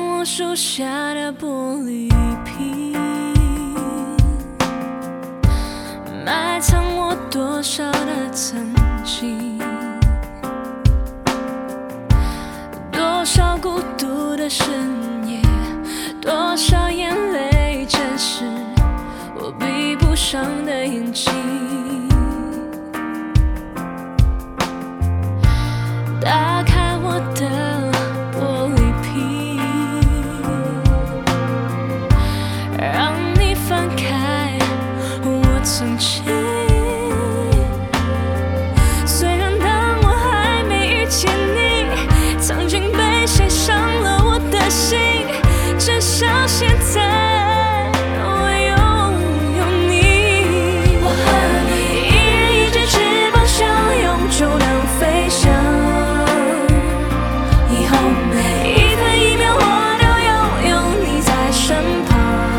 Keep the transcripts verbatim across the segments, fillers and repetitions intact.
我树下的玻璃瓶，埋藏我多少的曾经，多少孤独的深夜，多少眼泪，真是我闭不上的眼睛。打开我的玻璃瓶，让你翻开我曾经。虽然当我还没遇见你，曾经被谁伤了我的心，至少现在我拥有你。我和你一人一只翅膀相拥，就能飞翔。以后每一分一秒我都拥有你在身旁。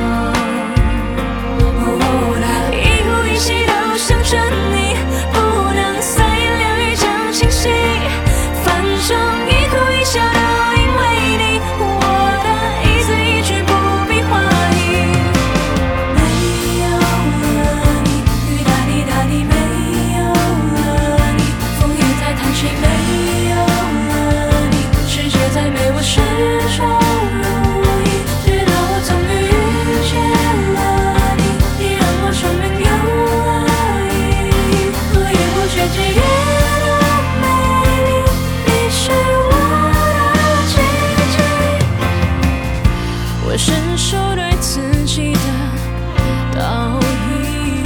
哦，一呼一吸都想着你，不能三言两语讲清晰。反正一哭一笑都因为你，我的一字一句不必怀疑。没有了你，雨大滴大滴，没有了你，风也在叹息，没有了你，世界再美我始终如一。直到我终于遇见了你，你让我生命有了意义。落叶不觉季节的美丽，你是我的奇迹。我伸手对自己的倒影，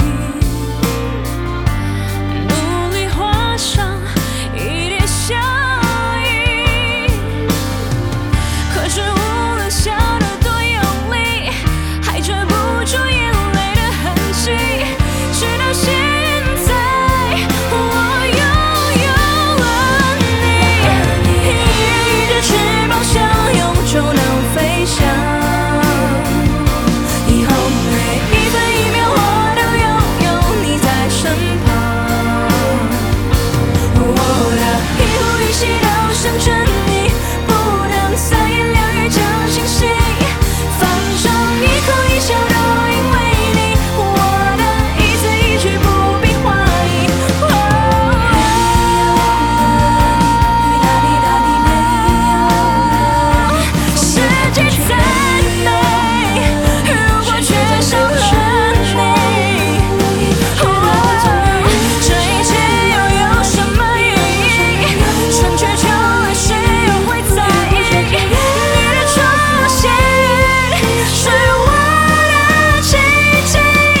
努力画上一点笑意。可是无论笑得多用力，还遮不住眼泪的痕迹。直到现在，我拥有了你，一人一只翅膀相拥，就能飞翔。以后每一分一秒我都拥有你在身旁。我的一呼一吸都想着你，不能三言两语讲清晰。反正一哭一笑都因为你，我的一字一句不必怀疑。哦，雨大滴大滴，没有了你，世界再美，如果缺少了你，哦，这一切又有什么意义？春去秋来，谁又会在意？你的出现是我的奇迹。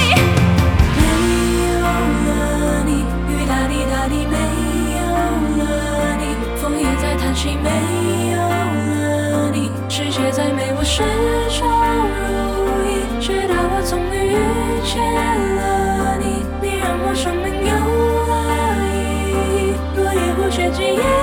没有了你，雨大滴大滴，没有了你，风也在叹息，没有了你，世界再美我始终如一。直到我终于遇见了你，你让我生命有了意义。落叶不觉季节